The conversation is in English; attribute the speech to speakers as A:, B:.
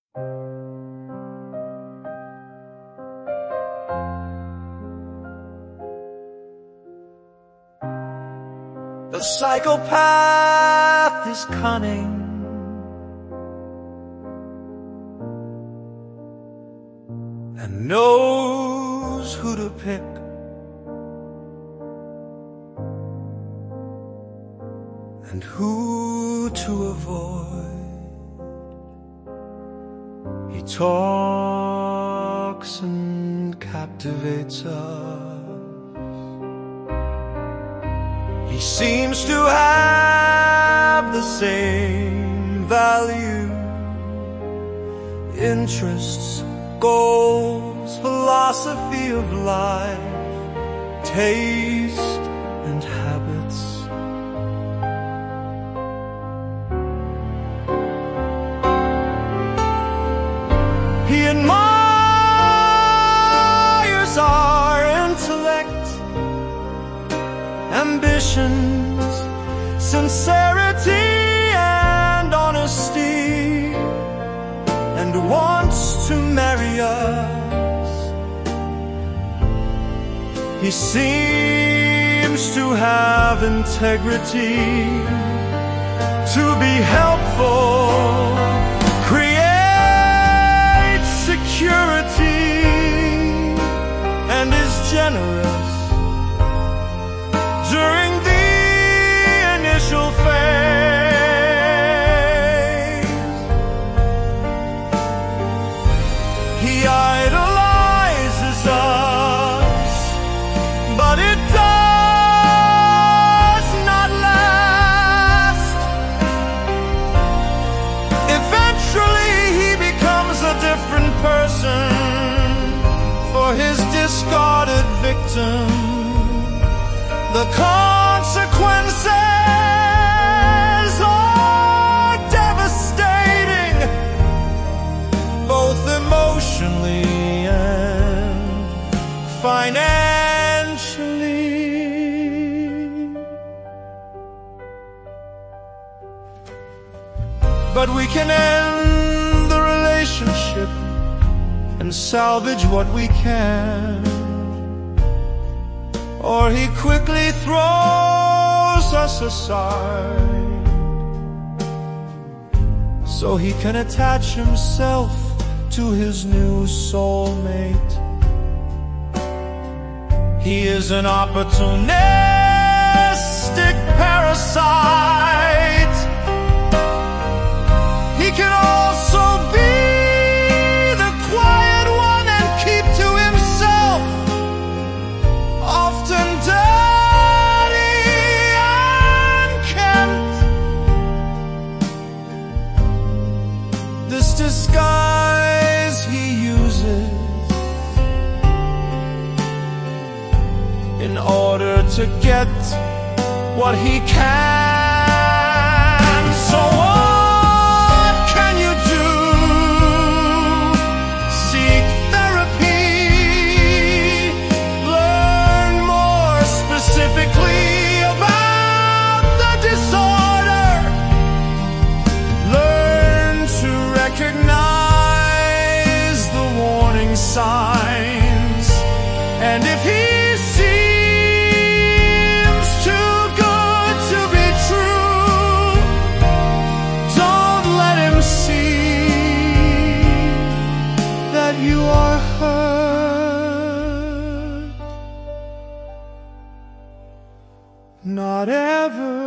A: The psychopath is cunning, and knows who to pick. And who to avoid. He talks and captivates us. He seems to have the same value, interests, goals, philosophy of life, taste and habits. He admires our intellect, ambitions, sincerity and honesty, and wants to marry us. He seems to have integrity, to be helpful, create security, and is generous during the initial phase. He idolizes us, but it does not last. Eventually he becomes a different person for his discarded victim. The consequences are devastating, both emotionally and financially. But we can end the relationship and salvage what we can, or he quickly throws us aside so he can attach himself to his new soulmate. He is an opportunistic parasite. He can also be the quiet one and keep to himself, often dirty and unkempt. This disguise he uses in order to get what he can. So what can you do? Seek therapy, learn more specifically about the disorder, learn to recognize the warning signs, and if he seems too good to be true, don't let him see that you are hurt. Not ever.